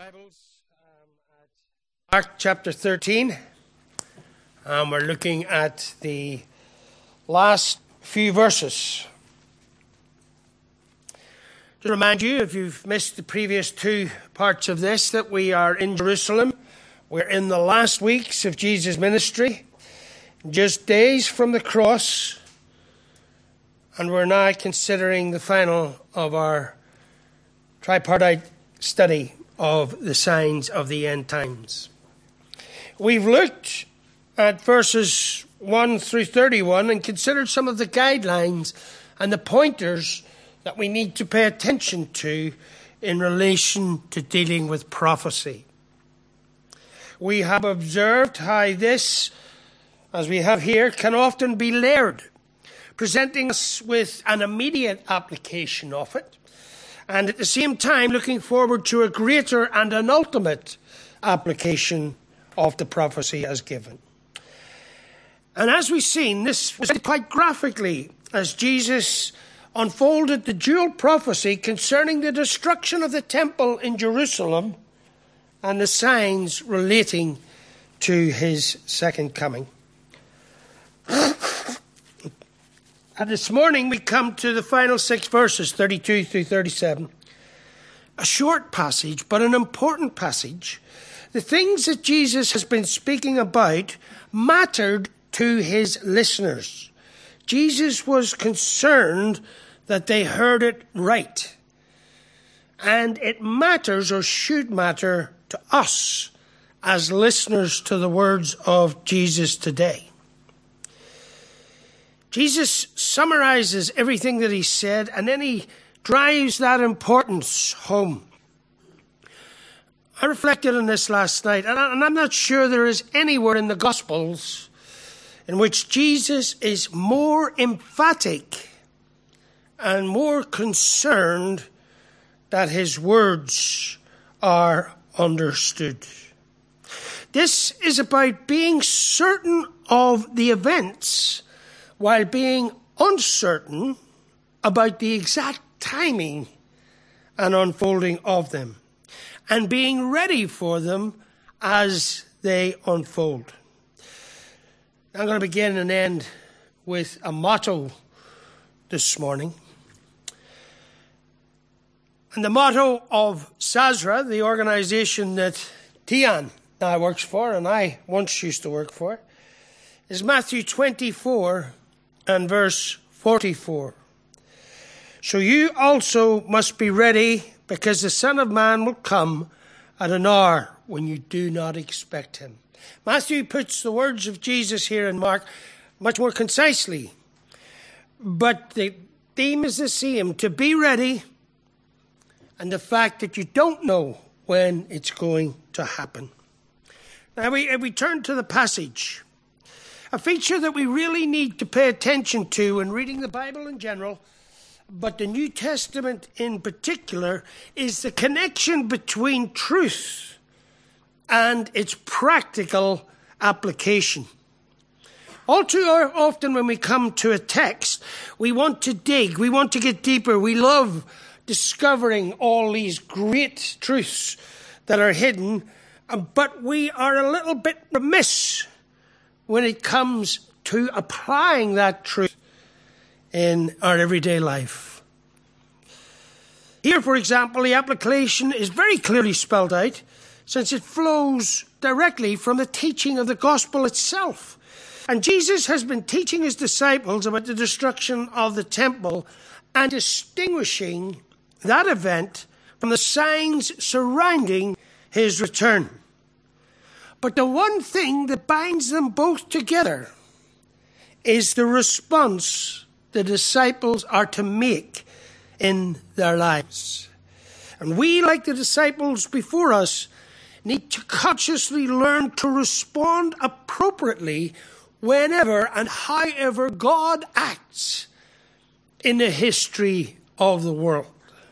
Bibles at Mark chapter 13. We're looking at the last few verses. To remind you, if you've missed the previous two parts of this, that we are in Jerusalem. We're in the last weeks of Jesus' ministry, just days from the cross, and we're now considering the final of our tripartite study of the signs of the end times. We've looked at verses 1 through 31 and considered some of the guidelines and the pointers that we need to pay attention to in relation to dealing with prophecy. We have observed how this, as we have here, can often be layered, presenting us with an immediate application of it, and at the same time looking forward to a greater and an ultimate application of the prophecy as given. And as we've seen, this was quite graphically as Jesus unfolded the dual prophecy concerning the destruction of the temple in Jerusalem and the signs relating to his second coming. And this morning we come to the final 6 verses, 32 through 37. A short passage, but an important passage. The things that Jesus has been speaking about mattered to his listeners. Jesus was concerned that they heard it right. And it matters, or should matter, to us as listeners to the words of Jesus today. Jesus summarizes everything that he said, and then he drives that importance home. I reflected on this last night, and I'm not sure there is anywhere in the Gospels in which Jesus is more emphatic and more concerned that his words are understood. This is about being certain of the events while being uncertain about the exact timing and unfolding of them, and being ready for them as they unfold. I'm going to begin and end with a motto this morning. And the motto of SASRA, the organization that Tian now works for, and I once used to work for, is Matthew 24 and verse 44. So you also must be ready, because the Son of Man will come at an hour when you do not expect him. Matthew puts the words of Jesus here in Mark much more concisely, but the theme is the same: to be ready, and the fact that you don't know when it's going to happen. Now we turn to the passage. A feature that we really need to pay attention to in reading the Bible in general, but the New Testament in particular, is the connection between truth and its practical application. All too often when we come to a text, we want to dig, we want to get deeper, we love discovering all these great truths that are hidden, but we are a little bit remiss when it comes to applying that truth in our everyday life. Here, for example, the application is very clearly spelled out, since it flows directly from the teaching of the gospel itself. And Jesus has been teaching his disciples about the destruction of the temple and distinguishing that event from the signs surrounding his return. But the one thing that binds them both together is the response the disciples are to make in their lives. And we, like the disciples before us, need to consciously learn to respond appropriately whenever and however God acts in the history of the world.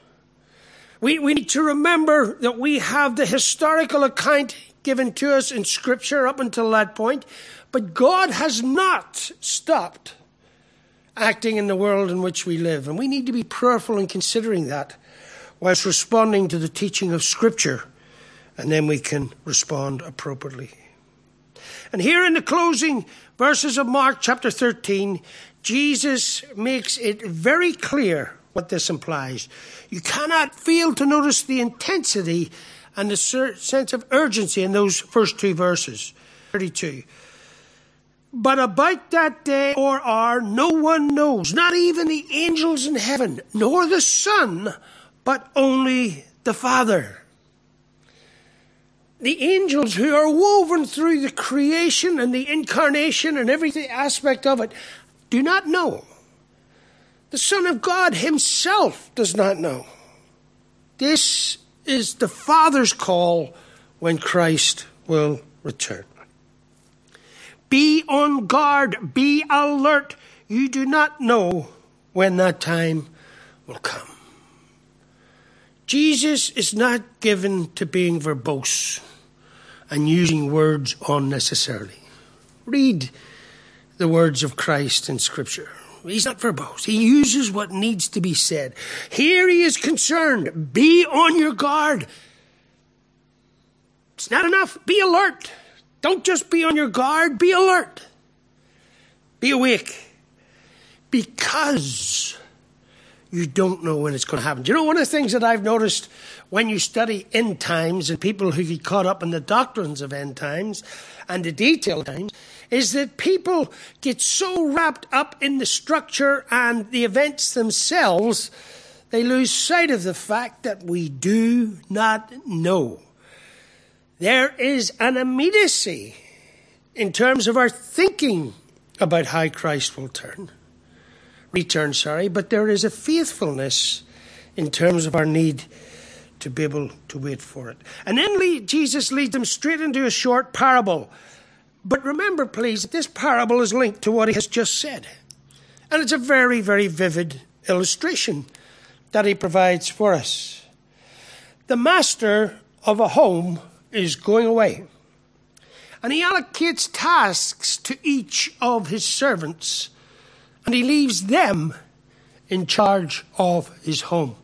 We need to remember that we have the historical account given to us in Scripture up until that point, but God has not stopped acting in the world in which we live. And we need to be prayerful in considering that whilst responding to the teaching of Scripture and then we can respond appropriately. And here in the closing verses of Mark chapter 13, Jesus makes it very clear what this implies. You cannot fail to notice the intensity and the sense of urgency in those first two verses. 32. But about that day or hour no one knows, not even the angels in heaven, nor the Son, but only the Father. The angels who are woven through the creation and the incarnation and every aspect of it do not know. The Son of God himself does not know. This is the Father's call when Christ will return. Be on guard, be alert. You do not know when that time will come. Jesus is not given to being verbose and using words unnecessarily. Read the words of Christ in Scripture. He's not verbose. He uses what needs to be said. Here he is concerned. Be on your guard. It's not enough. Be alert. Don't just be on your guard. Be alert. Be awake. Because you don't know when it's going to happen. Do you know one of the things that I've noticed when you study end times and people who get caught up in the doctrines of end times and the detail of times is that people get so wrapped up in the structure and the events themselves, they lose sight of the fact that we do not know. There is an immediacy in terms of our thinking about how Christ will return, but there is a faithfulness in terms of our need to be able to wait for it. And then Jesus leads them straight into a short parable. But remember, please, that this parable is linked to what he has just said. And it's a very, very vivid illustration that he provides for us. The master of a home is going away. And he allocates tasks to each of his servants. And he leaves them in charge of his home.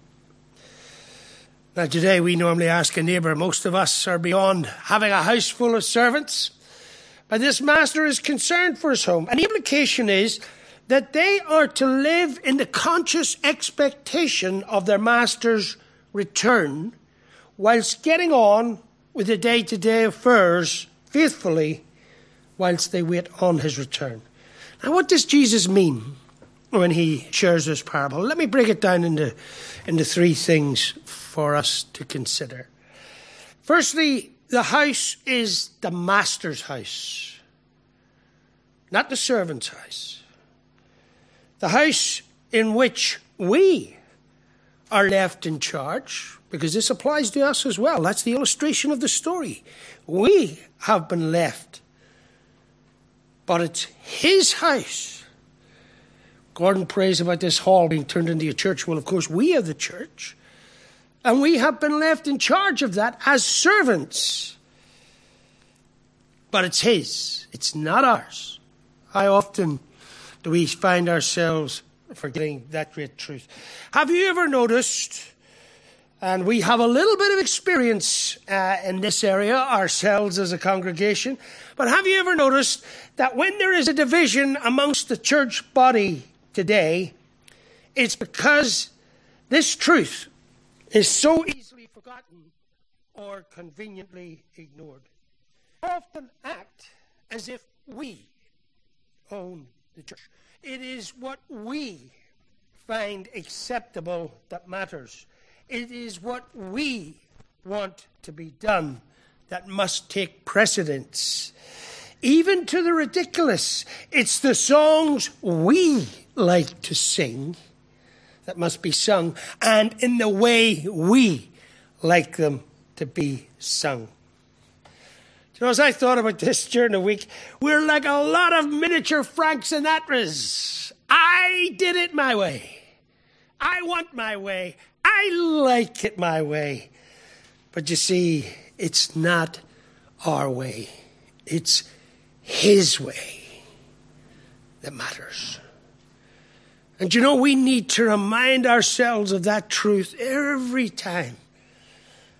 Now today we normally ask a neighbour. Most of us are beyond having a house full of servants. But this master is concerned for his home. And the implication is that they are to live in the conscious expectation of their master's return whilst getting on with the day-to-day affairs faithfully whilst they wait on his return. Now, what does Jesus mean when he shares this parable? Let me break it down into three things for us to consider. Firstly, the house is the master's house, not the servant's house. The house in which we are left in charge, because this applies to us as well. That's the illustration of the story. We have been left, but it's his house. Gordon prays about this hall being turned into a church. Well, of course, we are the church. And we have been left in charge of that as servants. But it's his. It's not ours. How often do we find ourselves forgetting that great truth? Have you ever noticed, and we have a little bit of experience in this area ourselves as a congregation, but have you ever noticed that when there is a division amongst the church body today, it's because this truth is so easily forgotten or conveniently ignored. We often act as if we own the church. It is what we find acceptable that matters. It is what we want to be done that must take precedence. Even to the ridiculous. It's the songs we like to sing that must be sung, and in the way we like them to be sung. You know, as I thought about this during the week, we're like a lot of miniature Frank Sinatras. I did it my way. I want my way. I like it my way. But you see, it's not our way. It's his way that matters. And you know, we need to remind ourselves of that truth every time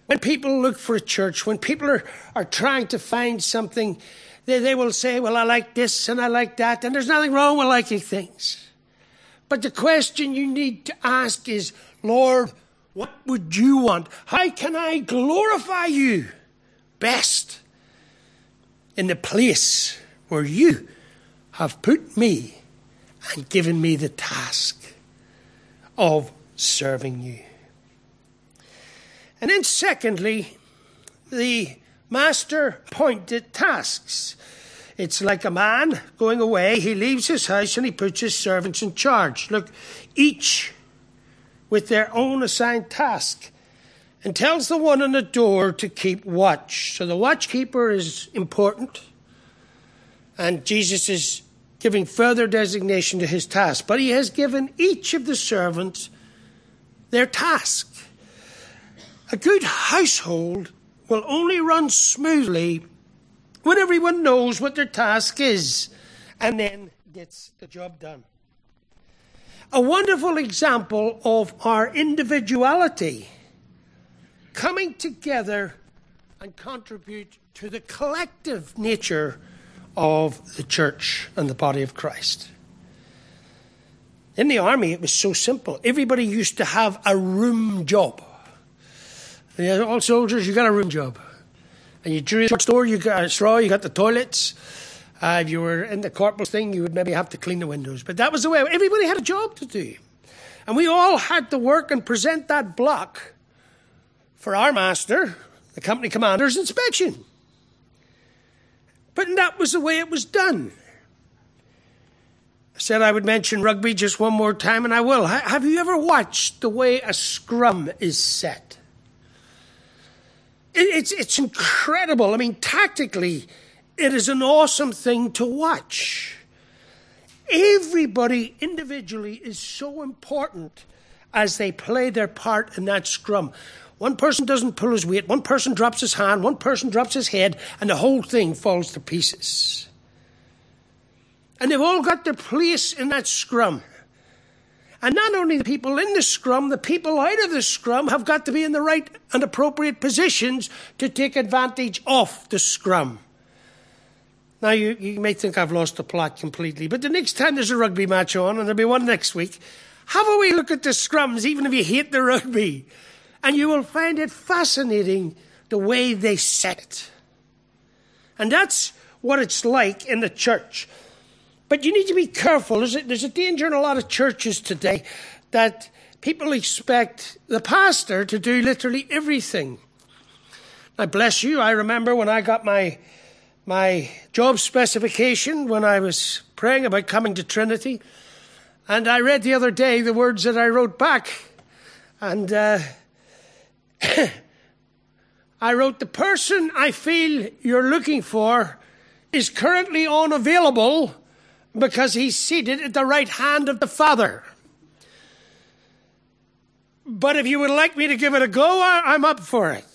When people look for a church, when people are trying to find something, they will say, well, I like this and I like that, and there's nothing wrong with liking things. But the question you need to ask is, Lord, what would you want? How can I glorify you best in the place where you have put me and given me the task of serving you? And then secondly, the master appointed tasks. It's like a man going away. He leaves his house and he puts his servants in charge. Look, each with their own assigned task, and tells the one on the door to keep watch. So the watchkeeper is important, and Jesus is giving further designation to his task. But he has given each of the servants their task. A good household will only run smoothly when everyone knows what their task is and then gets the job done. A wonderful example of our individuality coming together and contribute to the collective nature of the church and the body of Christ. In the army, it was so simple. Everybody used to have a room job. All soldiers, you got a room job. And you drew the store, you got a straw, you got the toilets. If you were in the corporal's thing, you would maybe have to clean the windows. But that was the way. Everybody had a job to do. And we all had to work and present that block for our master, the company commander's inspection. But that was the way it was done. I said I would mention rugby just one more time, and I will. Have you ever watched the way a scrum is set? It's incredible. I mean, tactically, it is an awesome thing to watch. Everybody individually is so important as they play their part in that scrum. One person doesn't pull his weight, one person drops his hand, one person drops his head, and the whole thing falls to pieces. And they've all got their place in that scrum. And not only the people in the scrum, the people out of the scrum have got to be in the right and appropriate positions to take advantage of the scrum. Now, you may think I've lost the plot completely, but the next time there's a rugby match on, and there'll be one next week, have a wee look at the scrums, even if you hate the rugby. And you will find it fascinating the way they set it. And that's what it's like in the church. But you need to be careful. There's a danger in a lot of churches today that people expect the pastor to do literally everything. Now, bless you, I remember when I got my job specification when I was praying about coming to Trinity. And I read the other day the words that I wrote back. And I wrote, the person I feel you're looking for is currently unavailable because he's seated at the right hand of the Father. But if you would like me to give it a go, I'm up for it.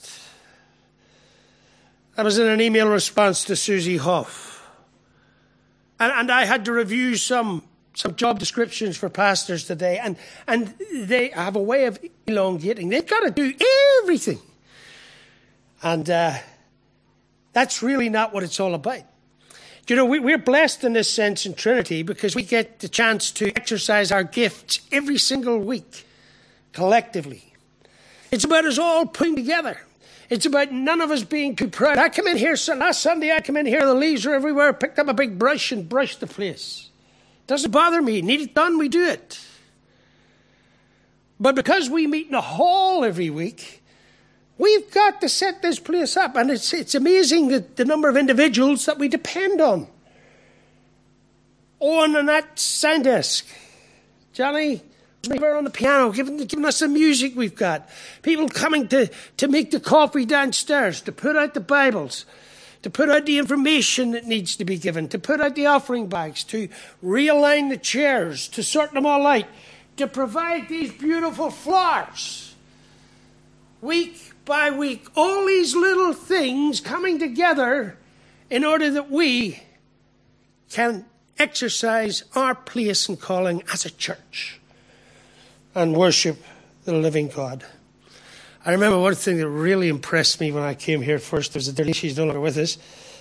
That was in an email response to Susie Hoff. And I had to review some job descriptions for pastors today. And they have a way of elongating. They've got to do everything. And that's really not what it's all about. You know, we're blessed in this sense in Trinity because we get the chance to exercise our gifts every single week, collectively. It's about us all putting together. It's about none of us being too proud. I come in here, last Sunday I come in here, the leaves are everywhere, picked up a big brush and brushed the place. Doesn't bother me. Need it done, we do it. But because we meet in a hall every week, we've got to set this place up. And it's amazing that the number of individuals that we depend on. Owen on that sound desk. Johnny on the piano, giving us the music we've got. People coming to make the coffee downstairs, to put out the Bibles, to put out the information that needs to be given, to put out the offering bags, to realign the chairs, to sort them all out, to provide these beautiful flowers. Week by week, all these little things coming together in order that we can exercise our place and calling as a church and worship the living God. I remember one thing that really impressed me when I came here first. There was a lady, she's no longer with us,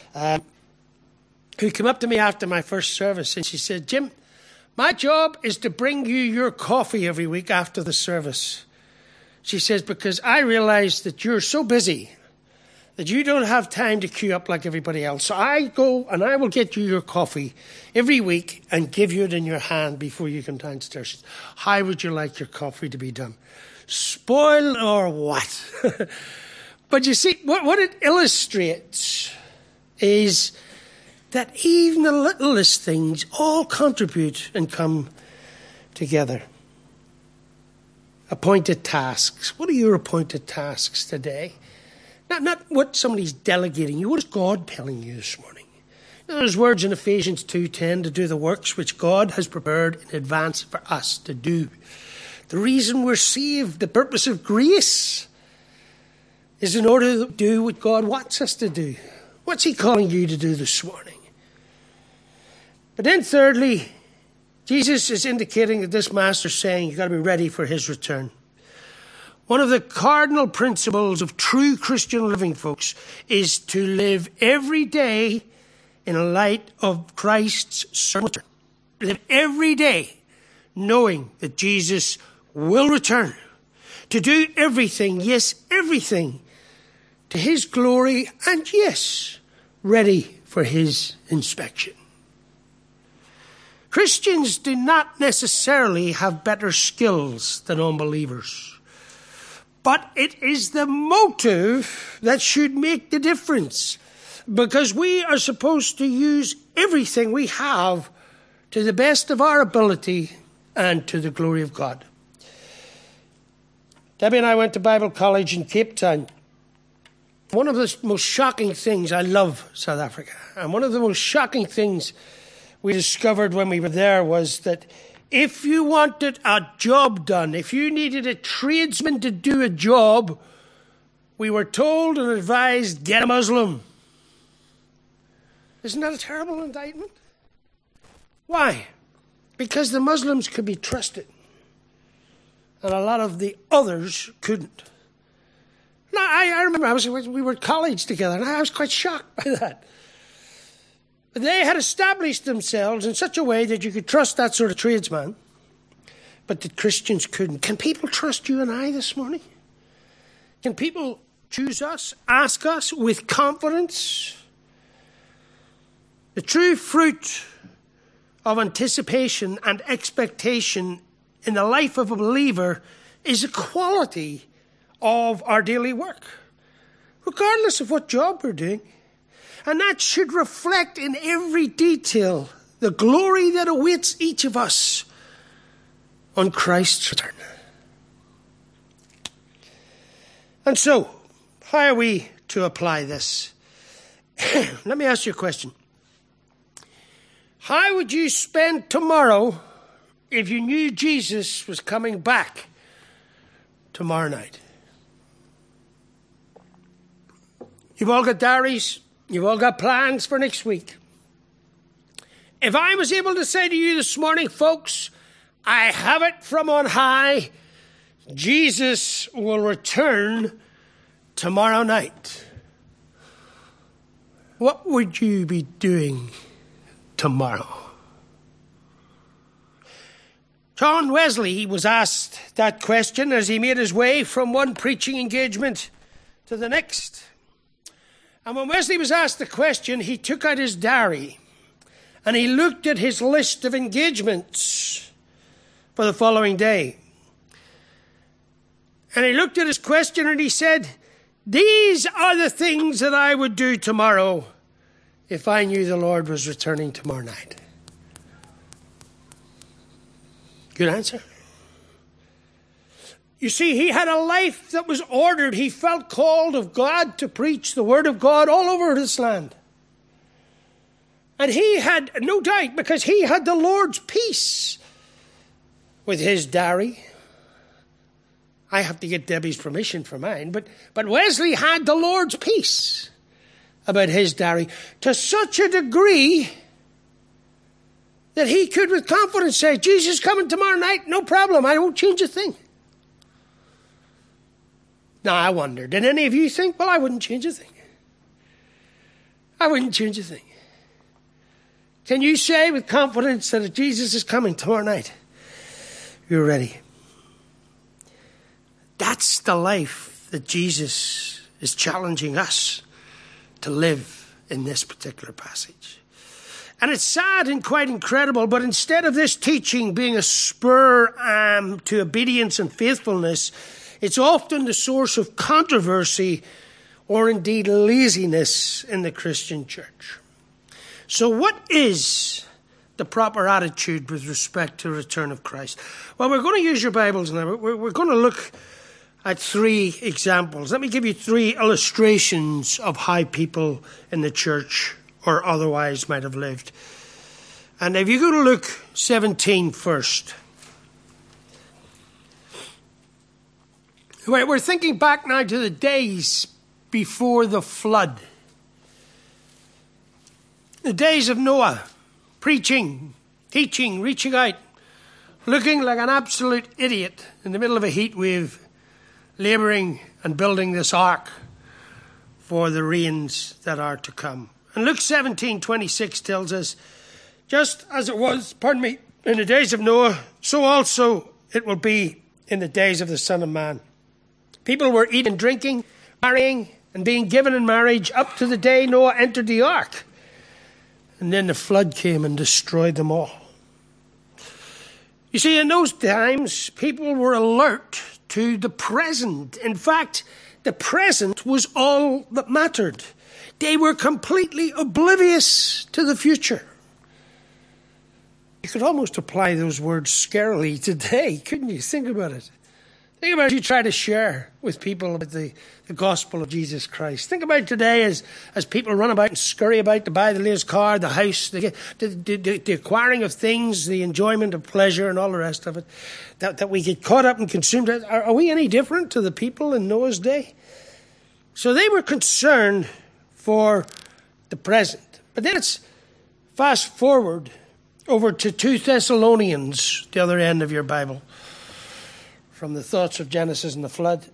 who came up to me after my first service, and she said, "Jim, my job is to bring you your coffee every week after the service." She says, "Because I realize that you're so busy that you don't have time to queue up like everybody else. So I go and I will get you your coffee every week and give you it in your hand before you come downstairs. She says, how would you like your coffee to be done? Spoiled or what?" But you see, what it illustrates is that even the littlest things all contribute and come together. Appointed tasks. What are your appointed tasks today? Not what somebody's delegating you. What is God telling you this morning? There's words in Ephesians 2:10 to do the works which God has prepared in advance for us to do. The reason we're saved, the purpose of grace, is in order to do what God wants us to do. What's he calling you to do this morning? But then thirdly, Jesus is indicating that this master's saying you've got to be ready for his return. One of the cardinal principles of true Christian living, folks, is to live every day in a light of Christ's certain return. Live every day knowing that Jesus will return. To do everything, yes, everything, to his glory, and yes, ready for his inspection. Christians do not necessarily have better skills than unbelievers. But it is the motive that should make the difference, because we are supposed to use everything we have to the best of our ability and to the glory of God. Debbie and I went to Bible college in Cape Town. One of the most shocking things, I love South Africa, and one of the most shocking things we discovered when we were there was that if you wanted a job done, if you needed a tradesman to do a job, we were told and advised, get a Muslim. Isn't that a terrible indictment? Why? Because the Muslims could be trusted, and a lot of the others couldn't. Now, I remember we were at college together, and I was quite shocked by that. They had established themselves in such a way that you could trust that sort of tradesman, but that Christians couldn't. Can people trust you and I this morning? Can people choose us, ask us with confidence? The true fruit of anticipation and expectation in the life of a believer is a quality of our daily work, regardless of what job we're doing. And that should reflect in every detail the glory that awaits each of us on Christ's return. And so, how are we to apply this? Let me ask you a question. How would you spend tomorrow if you knew Jesus was coming back tomorrow night? You've all got diaries. You've all got plans for next week. If I was able to say to you this morning, folks, I have it from on high, Jesus will return tomorrow night, what would you be doing tomorrow? John Wesley was asked that question as he made his way from one preaching engagement to the next. And when Wesley was asked the question, he took out his diary and he looked at his list of engagements for the following day. And he looked at his question and he said, these are the things that I would do tomorrow if I knew the Lord was returning tomorrow night. Good answer. You see, he had a life that was ordered. He felt called of God to preach the word of God all over this land. And he had no doubt, because he had the Lord's peace with his diary. I have to get Debbie's permission for mine, but Wesley had the Lord's peace about his diary to such a degree that he could with confidence say, Jesus is coming tomorrow night, no problem, I won't change a thing. Now, I wonder, did any of you think, well, I wouldn't change a thing? I wouldn't change a thing. Can you say with confidence that if Jesus is coming tomorrow night, you're ready? That's the life that Jesus is challenging us to live in this particular passage. And it's sad and quite incredible, but instead of this teaching being a spur to obedience and faithfulness, it's often the source of controversy or indeed laziness in the Christian church. So what is the proper attitude with respect to the return of Christ? Well, we're going to use your Bibles now. We're going to look at 3 examples. Let me give you 3 illustrations of how people in the church or otherwise might have lived. And if you go to Luke 17 first. We're thinking back now to the days before the flood. The days of Noah, preaching, teaching, reaching out, looking like an absolute idiot in the middle of a heat wave, labouring and building this ark for the rains that are to come. And Luke 17:26 tells us, just as it was, in the days of Noah, so also it will be in the days of the Son of Man. People were eating, drinking, marrying, and being given in marriage up to the day Noah entered the ark. And then the flood came and destroyed them all. You see, in those times, people were alert to the present. In fact, the present was all that mattered. They were completely oblivious to the future. You could almost apply those words scarily today, couldn't you? Think about it. Think about it, you try to share with people about the gospel of Jesus Christ. Think about today as people run about and scurry about to buy the latest car, the house, the acquiring of things, the enjoyment of pleasure and all the rest of it, that we get caught up and consumed. Are we any different to the people in Noah's day? So they were concerned for the present. But then it's fast forward over to 2 Thessalonians, the other end of your Bible, from the thoughts of Genesis and the flood.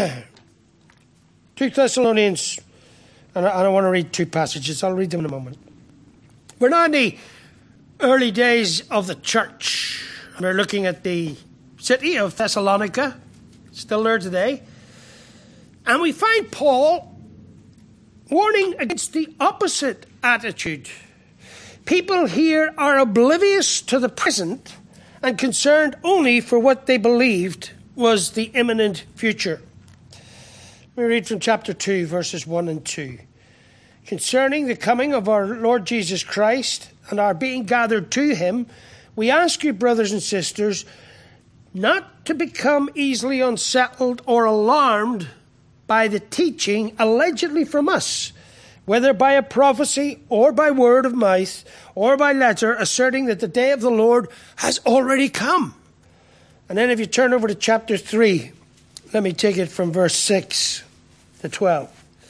2 Thessalonians, and I want to read 2 passages. I'll read them in a moment. We're now in the early days of the church. We're looking at the city of Thessalonica, still there today. And we find Paul warning against the opposite attitude. People here are oblivious to the present and concerned only for what they believed was the imminent future. We read from chapter 2, verses 1 and 2. Concerning the coming of our Lord Jesus Christ and our being gathered to him, we ask you, brothers and sisters, not to become easily unsettled or alarmed by the teaching allegedly from us, whether by a prophecy or by word of mouth or by letter, asserting that the day of the Lord has already come. And then if you turn over to chapter 3, let me take it from verse 6 to 12.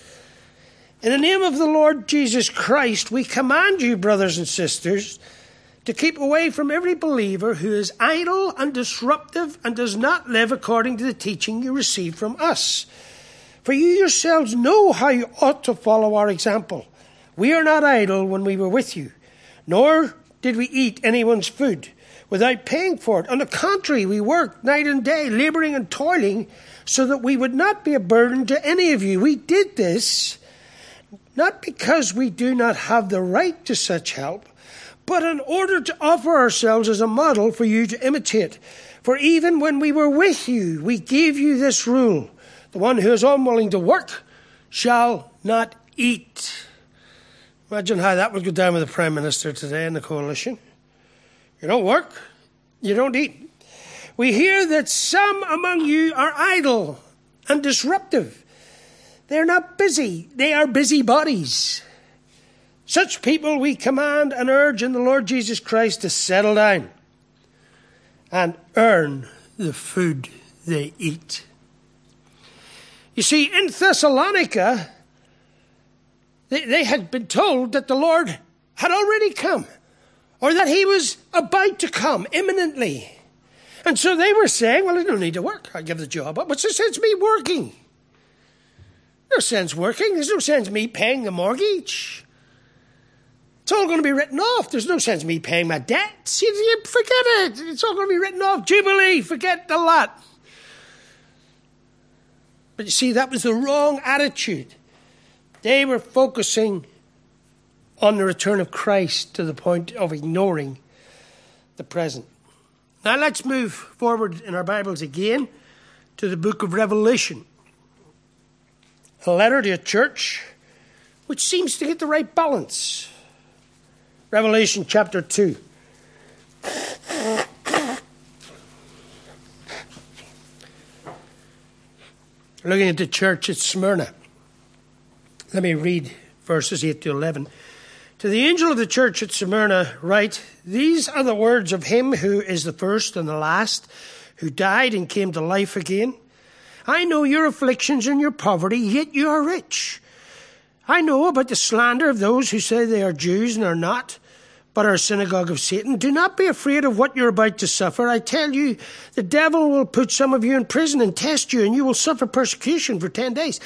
In the name of the Lord Jesus Christ, we command you, brothers and sisters, to keep away from every believer who is idle and disruptive and does not live according to the teaching you received from us. For you yourselves know how you ought to follow our example. We are not idle when we were with you, nor did we eat anyone's food without paying for it. On the contrary, we worked night and day, laboring and toiling, so that we would not be a burden to any of you. We did this not because we do not have the right to such help, but in order to offer ourselves as a model for you to imitate. For even when we were with you, we gave you this rule: the one who is unwilling to work shall not eat. Imagine how that would go down with the Prime Minister today in the coalition. You don't work, you don't eat. We hear that some among you are idle and disruptive. They're not busy, they are busybodies. Such people we command and urge in the Lord Jesus Christ to settle down and earn the food they eat. You see, in Thessalonica, they had been told that the Lord had already come, or that he was about to come imminently. And so they were saying, well, I don't need to work. I'll give the job up. But it's me working. No sense working. There's no sense me paying the mortgage. It's all going to be written off. There's no sense me paying my debts. You forget it. It's all going to be written off. Jubilee, forget the lot. But you see, that was the wrong attitude. They were focusing on the return of Christ to the point of ignoring the present. Now let's move forward in our Bibles again to the book of Revelation. A letter to a church which seems to get the right balance. Revelation chapter 2. Looking at the church at Smyrna. Let me read verses 8 to 11. To the angel of the church at Smyrna write, these are the words of him who is the first and the last, who died and came to life again. I know your afflictions and your poverty, yet you are rich. I know about the slander of those who say they are Jews and are not, but are a synagogue of Satan. Do not be afraid of what you're about to suffer. I tell you, the devil will put some of you in prison and test you, and you will suffer persecution for 10 days.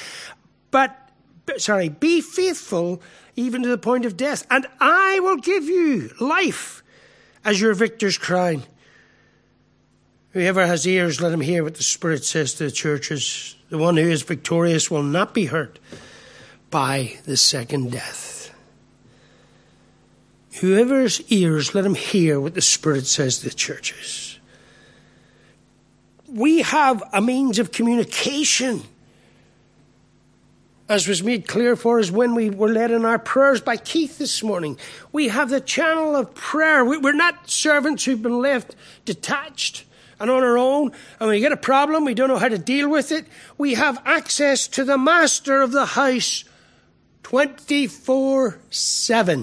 Be faithful even to the point of death, and I will give you life as your victor's crown. Whoever has ears, let him hear what the Spirit says to the churches. The one who is victorious will not be hurt by the second death. Whoever's ears, let him hear what the Spirit says to the churches. We have a means of communication, as was made clear for us when we were led in our prayers by Keith this morning. We have the channel of prayer. We're not servants who've been left detached and on our own, and when we get a problem, we don't know how to deal with it. We have access to the master of the house 24/7.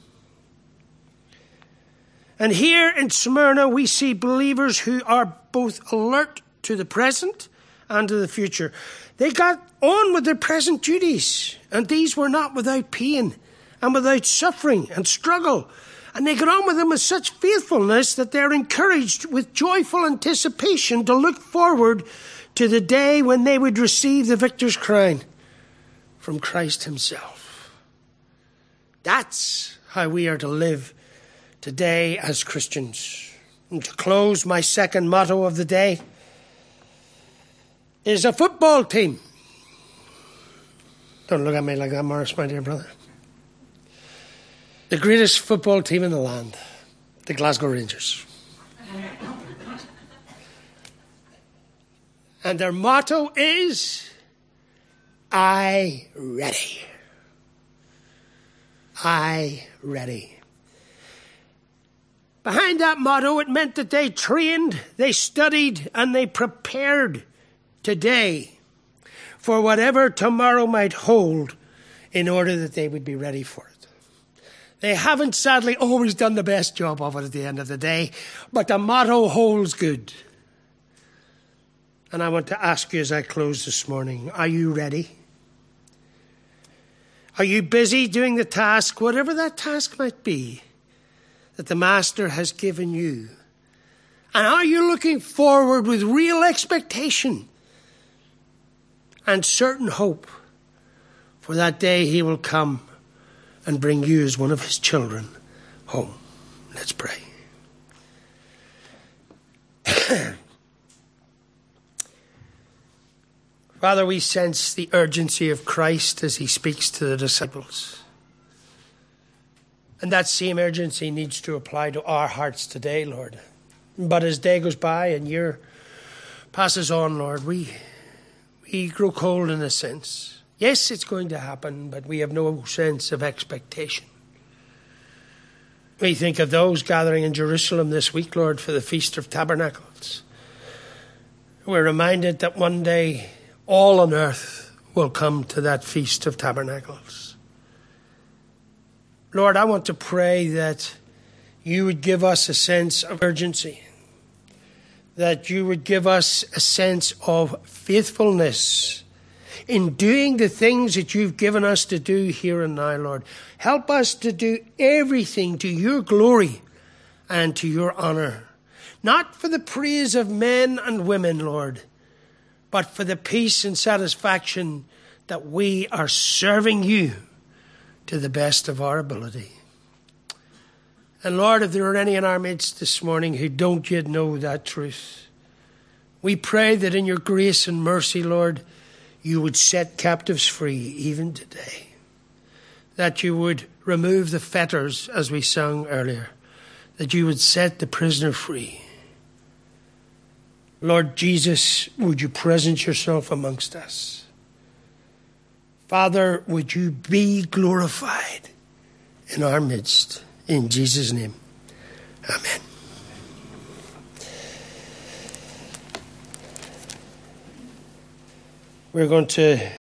And here in Smyrna, we see believers who are both alert to the present and to the future. They got on with their present duties, and these were not without pain and without suffering and struggle. And they got on with them with such faithfulness that they're encouraged with joyful anticipation to look forward to the day when they would receive the victor's crown from Christ himself. That's how we are to live today as Christians. And to close, my second motto of the day is a football team. Don't look at me like that, Morris, my dear brother. The greatest football team in the land, the Glasgow Rangers. And their motto is, I ready. I ready. Behind that motto, it meant that they trained, they studied, and they prepared today for whatever tomorrow might hold in order that they would be ready for it. They haven't, sadly, always done the best job of it at the end of the day, but the motto holds good. And I want to ask you as I close this morning, are you ready? Are you busy doing the task, whatever that task might be, that the Master has given you? And are you looking forward with real expectation and certain hope for that day he will come and bring you as one of his children home? Let's pray. Father, we sense the urgency of Christ as he speaks to the disciples. And that same urgency needs to apply to our hearts today, Lord. But as day goes by and year passes on, Lord, we grow cold in a sense. Yes, it's going to happen, but we have no sense of expectation. We think of those gathering in Jerusalem this week, Lord, for the Feast of Tabernacles. We're reminded that one day all on earth will come to that Feast of Tabernacles. Lord, I want to pray that you would give us a sense of urgency, that you would give us a sense of faithfulness in doing the things that you've given us to do here and now, Lord. Help us to do everything to your glory and to your honor, not for the praise of men and women, Lord, but for the peace and satisfaction that we are serving you to the best of our ability. And Lord, if there are any in our midst this morning who don't yet know that truth, we pray that in your grace and mercy, Lord, you would set captives free even today. That you would remove the fetters, as we sang earlier. That you would set the prisoner free. Lord Jesus, would you present yourself amongst us? Father, would you be glorified in our midst? In Jesus' name, amen. We're going to